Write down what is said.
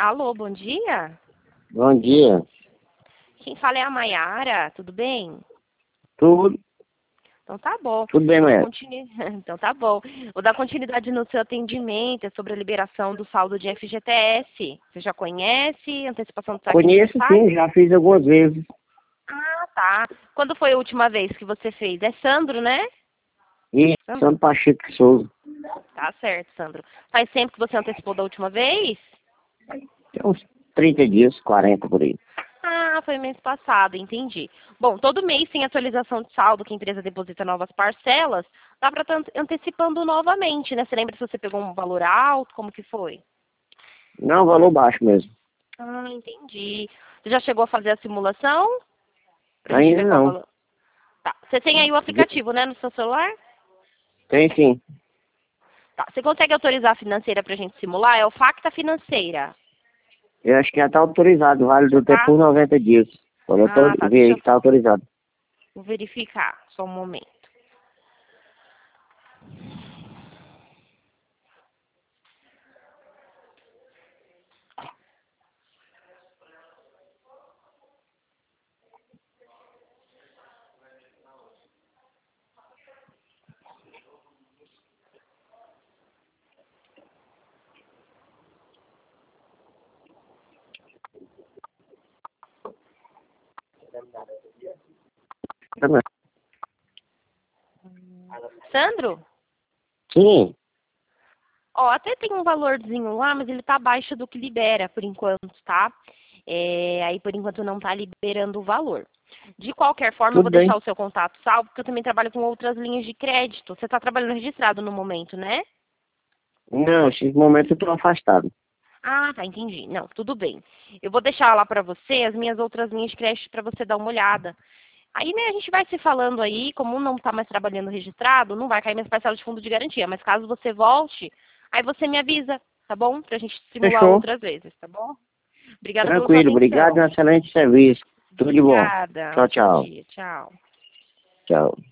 Alô, bom dia? Bom dia. Quem fala é a Maiara, tudo bem? Tudo, Então tá bom. tudo bem, mulher? Então tá bom. Vou dar continuidade no seu atendimento, é sobre a liberação do saldo de FGTS. Você já conhece? Antecipação do saque Conheço aniversário? sim, já fiz algumas vezes. Ah, tá. Quando foi a última vez que você fez? É Sandro, né? E Sandro? São Pacheco de Souza. Tá certo, Sandro. Faz tempo que você antecipou da última vez? Tem uns 30 dias, 40 por aí. Ah, foi mês passado, entendi. Bom, todo mês tem atualização de saldo que a empresa deposita novas parcelas. Dá para estar antecipando novamente, né? Você lembra se você pegou um valor alto? Como que foi? Não, valor baixo mesmo. Ah, entendi. Você já chegou a fazer a simulação? Pra gente Ainda ver qual não. valor. Tá. Você tem aí o aplicativo, né, no seu celular? Tem sim. Tá. Você consegue autorizar a financeira pra gente simular? É o Facta Financeira. Eu acho que já está autorizado, vale Já do tempo tá? por 90 dias. Quando eu Ah, tá. tô, ver Deixa aí eu que está autorizado. vou verificar. Só um momento. Sandro? Sim, Ó, até tem um valorzinho lá, mas ele tá abaixo do que libera por enquanto, tá? Aí por enquanto não tá liberando o valor. De qualquer forma, eu tudo vou deixar bem. o seu contato salvo, porque eu também trabalho com outras linhas de crédito. Você tá trabalhando registrado no momento, né? Não, nesse momento eu estou afastado. Ah, tá, entendi. Não, tudo bem. Eu vou deixar lá pra você as minhas outras linhas de crédito pra você dar uma olhada. Aí, né, a gente vai se falando aí, como não tá mais trabalhando registrado, não vai cair minhas parcelas de fundo de garantia. Mas caso você volte, aí você me avisa, tá bom? Pra gente simular Fechou. outras vezes, tá bom? Obrigada pela sua Tranquilo, obrigado, um atenção. excelente serviço. Tudo de bom. Obrigada. Tchau, Bom tchau. dia. Tchau. Tchau.